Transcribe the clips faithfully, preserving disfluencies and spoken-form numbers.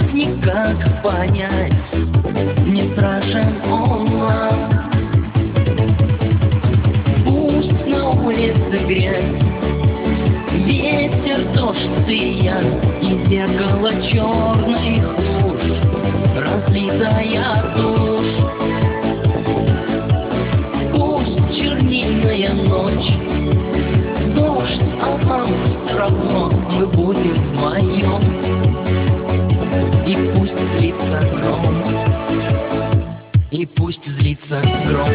никак понять, не страшен он нам. Пусть на улице грязь, ветер, дождь, ты и я, и зеркало черных луж, разлитая тушь. Пусть чернильная ночь, дождь, а нам все равно, мы будем вдвоем. И пусть злится гром, и пусть злится гром.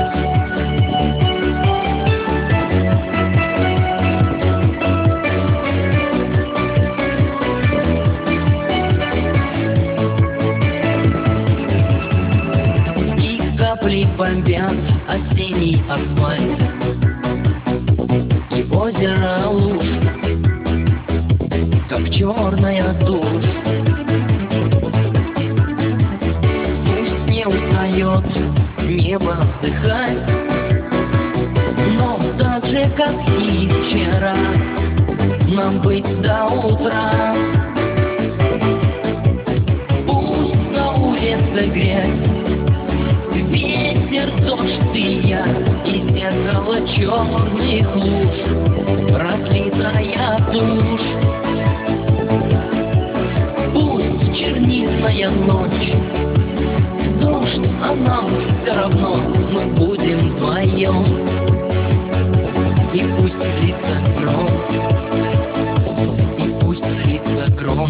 Капли бомбят осенний асфальт и озеро луж, как черная тушь. Пусть не устает небо вздыхать, но так же, как и вчера, нам быть до утра. Пусть на улице грязь, ветер, дождь, ты и я, и зеркало черных луж, разлитая тушь. Пусть чернильная ночь, дождь, а нам все равно, мы будем вдвоем. И пусть злится гром, и пусть злится гром.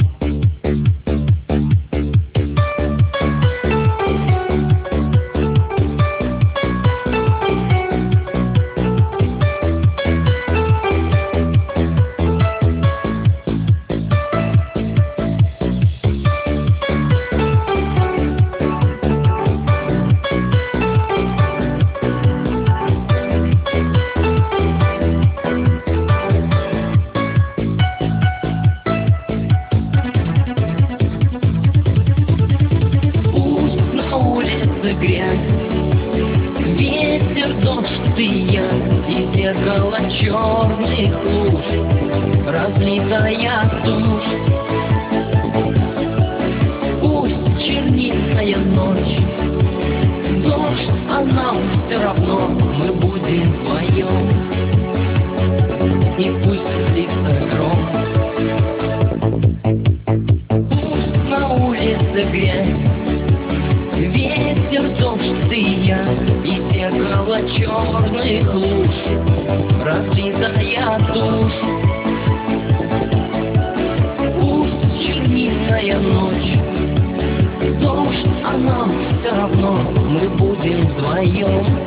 Грязь, ветер, дождь, ты и я, и зеркало черных луж, разлитая тушь. Пусть чернильная ночь, дождь, а нам все равно, мы будем вдвоем. И пусть злится гром, пусть на улице грязь, ветер, дождь, ты и я, и зеркало черных луж, разлитая тушь. Пусть чернильная ночь, дождь, а нам все равно, мы будем вдвоем.